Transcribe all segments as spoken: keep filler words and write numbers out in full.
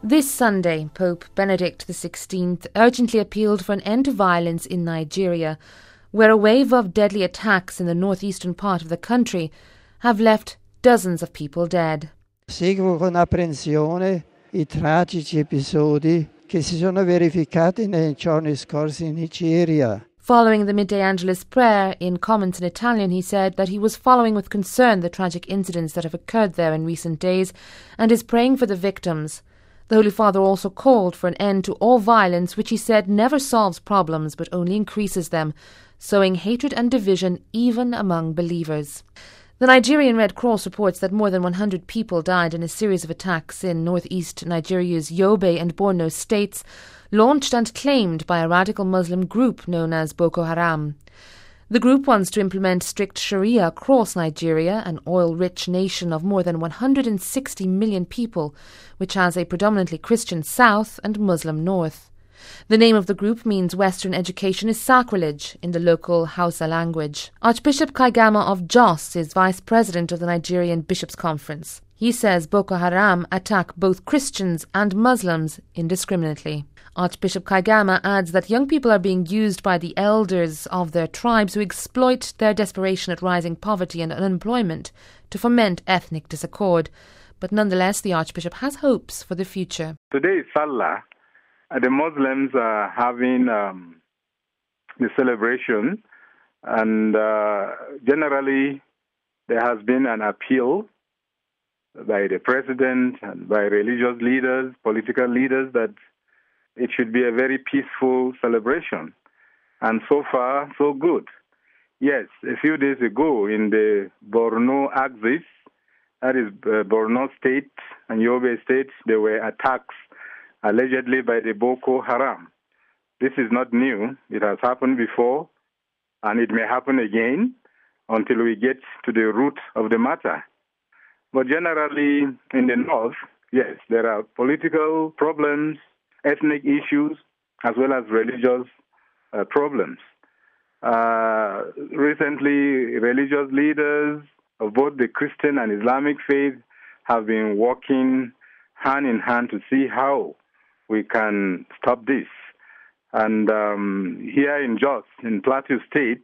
This Sunday, Pope Benedict the sixteenth urgently appealed for an end to violence in Nigeria, where a wave of deadly attacks in the northeastern part of the country have left dozens of people dead. Seguo con apprensione I tragici episodi che si sono verificati nei giorni scorsi in Nigeria. Following the midday Angelus prayer, in comments in Italian, he said that he was following with concern the tragic incidents that have occurred there in recent days and is praying for the victims. The Holy Father also called for an end to all violence, which he said never solves problems but only increases them, sowing hatred and division even among believers. The Nigerian Red Cross reports that more than one hundred people died in a series of attacks in northeast Nigeria's Yobe and Borno states, launched and claimed by a radical Muslim group known as Boko Haram. The group wants to implement strict Sharia across Nigeria, an oil-rich nation of more than one hundred sixty million people, which has a predominantly Christian south and Muslim north. The name of the group means Western education is sacrilege in the local Hausa language. Archbishop Kaigama of Jos is vice president of the Nigerian Bishops' Conference. He says Boko Haram attack both Christians and Muslims indiscriminately. Archbishop Kaigama adds that young people are being used by the elders of their tribes who exploit their desperation at rising poverty and unemployment to foment ethnic disaccord. But nonetheless, the Archbishop has hopes for the future. Today is Salah. The Muslims are having um, the celebration, and uh, generally there has been an appeal by the president and by religious leaders, political leaders, that it should be a very peaceful celebration. And so far, so good. Yes, a few days ago in the Borno axis, that is uh, Borno State and Yobe State, there were attacks allegedly by the Boko Haram. This is not new. It has happened before, and it may happen again until we get to the root of the matter. But generally, in the north, yes, there are political problems, ethnic issues, as well as religious uh, problems. Uh, recently, religious leaders of both the Christian and Islamic faith have been working hand in hand to see how we can stop this. And um, here in Jos, in Plateau State,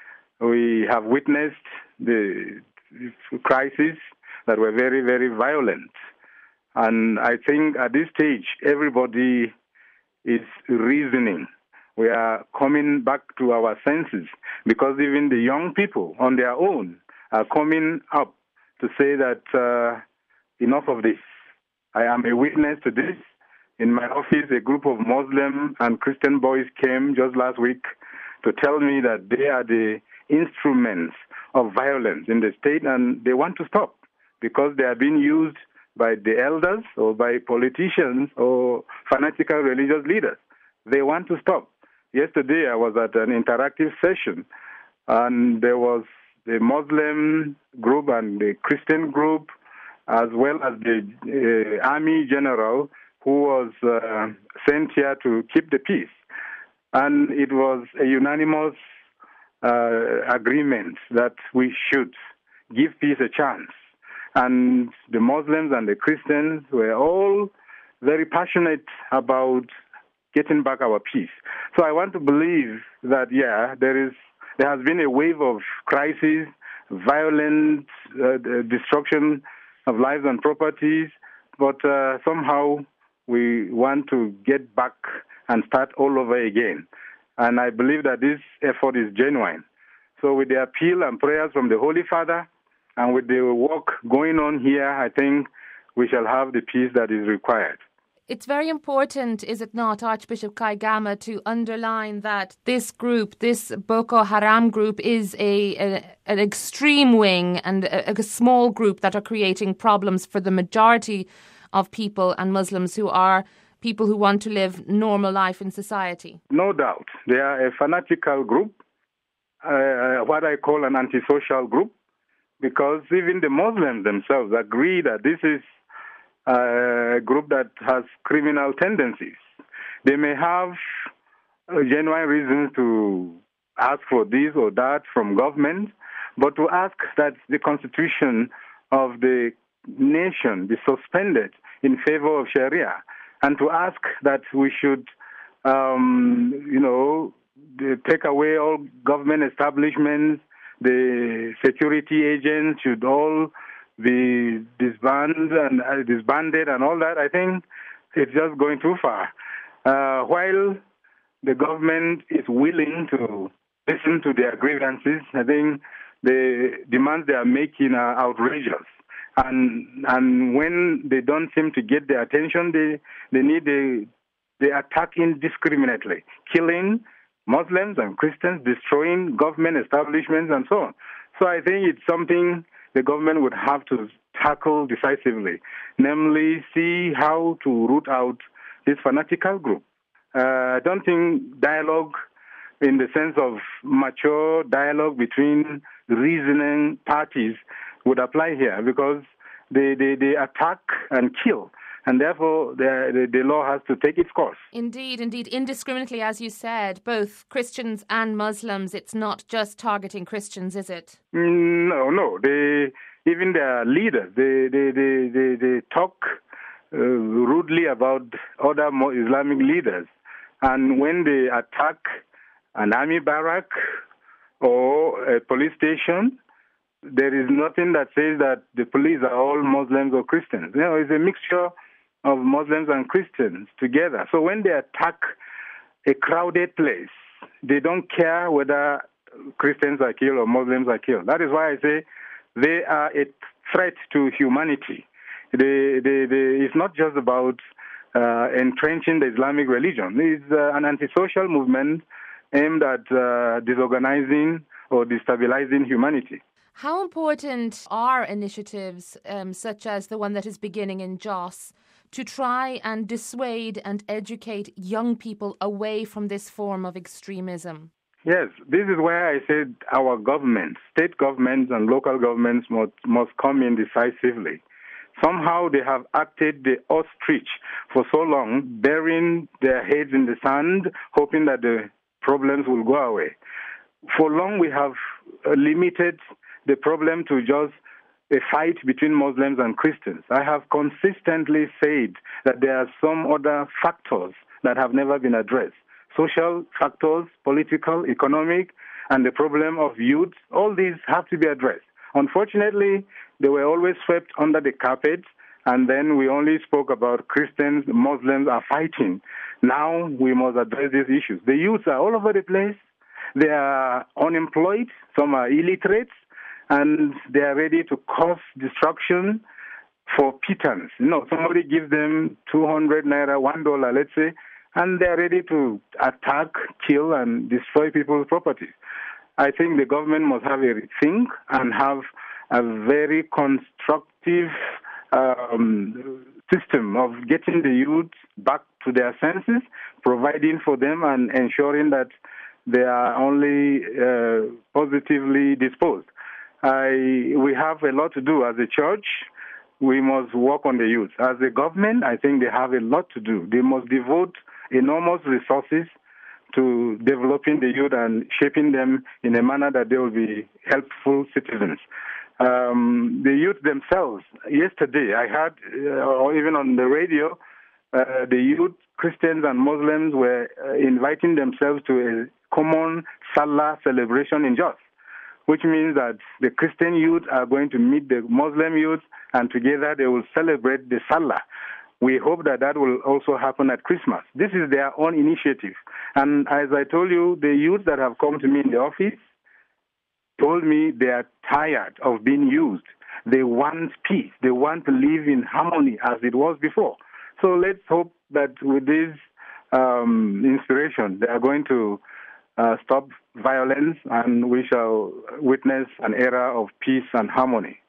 we have witnessed the crises that were very, very violent. And I think at this stage, everybody is reasoning. We are coming back to our senses, because even the young people on their own are coming up to say that uh, enough of this. I am a witness to this. In my office, a group of Muslim and Christian boys came just last week to tell me that they are the instruments of violence in the state, and they want to stop because they are being used by the elders or by politicians or fanatical religious leaders. They want to stop. Yesterday, I was at an interactive session, and there was the Muslim group and the Christian group, as well as the uh, army general who was uh, sent here to keep the peace. And it was a unanimous uh, agreement that we should give peace a chance. And the Muslims and the Christians were all very passionate about getting back our peace. So I want to believe that, yeah, there is there has been a wave of crisis, violent uh, destruction of lives and properties, but uh, somehow we want to get back and start all over again. And I believe that this effort is genuine. So with the appeal and prayers from the Holy Father, and with the work going on here, I think we shall have the peace that is required. It's very important, is it not, Archbishop Kaigama, to underline that this group, this Boko Haram group, is a, a an extreme wing and a, a small group that are creating problems for the majority of people and Muslims who are people who want to live normal life in society. No doubt. They are a fanatical group, uh, what I call an antisocial group, because even the Muslims themselves agree that this is a group that has criminal tendencies. They may have genuine reasons to ask for this or that from government, but to ask that the constitution of the nation be suspended in favor of Sharia, and to ask that we should, um, you know, take away all government establishments, the security agents should all be disbanded and uh, disbanded and all that. I think it's just going too far. Uh, while the government is willing to listen to their grievances, I think the demands they are making are outrageous. And and when they don't seem to get their attention, they they need the they attack indiscriminately, killing Muslims and Christians, destroying government establishments and so on. So I think it's something the government would have to tackle decisively, namely see how to root out this fanatical group. Uh, I don't think dialogue in the sense of mature dialogue between reasoning parties would apply here, because they, they, they attack and kill, and therefore the, the, the law has to take its course. Indeed, indeed. Indiscriminately, as you said, both Christians and Muslims. It's not just targeting Christians, is it? No, no. They, even their leaders, they, they, they, they, they talk uh, rudely about other Islamic leaders. And when they attack an army barrack or a police station, there is nothing that says that the police are all Muslims or Christians. You know, it's a mixture of Muslims and Christians together. So when they attack a crowded place, they don't care whether Christians are killed or Muslims are killed. That is why I say they are a threat to humanity. They, they, they, it's not just about uh, entrenching the Islamic religion. It's uh, an antisocial movement aimed at uh, disorganizing or destabilizing humanity. How important are initiatives um, such as the one that is beginning in Jos to try and dissuade and educate young people away from this form of extremism? Yes, this is where I said our governments, state governments and local governments must, must come in decisively. Somehow they have acted the ostrich for so long, burying their heads in the sand, hoping that the problems will go away. For long we have limited the problem to just a fight between Muslims and Christians. I have consistently said that there are some other factors that have never been addressed. Social factors, political, economic, and the problem of youth, all these have to be addressed. Unfortunately, they were always swept under the carpet, and then we only spoke about Christians, Muslims are fighting. Now we must address these issues. The youths are all over the place. They are unemployed, some are illiterate, and they are ready to cause destruction for pittance. You know, somebody gives them two hundred naira, one dollar, let's say, and they are ready to attack, kill, and destroy people's property. I think the government must have a rethink and have a very constructive um, system of getting the youth back to their senses, providing for them and ensuring that they are only uh, positively disposed. I, we have a lot to do as a church. We must work on the youth. As a government, I think they have a lot to do. They must devote enormous resources to developing the youth and shaping them in a manner that they will be helpful citizens. Um, the youth themselves, yesterday I heard, uh, or even on the radio, uh, the youth, Christians and Muslims were uh, inviting themselves to a common Salah celebration in Jos, which means that the Christian youth are going to meet the Muslim youth, and together they will celebrate the Salah. We hope that that will also happen at Christmas. This is their own initiative. And as I told you, the youth that have come to me in the office told me they are tired of being used. They want peace. They want to live in harmony as it was before. So let's hope that with this um, inspiration, they are going to uh, stop violence, and we shall witness an era of peace and harmony.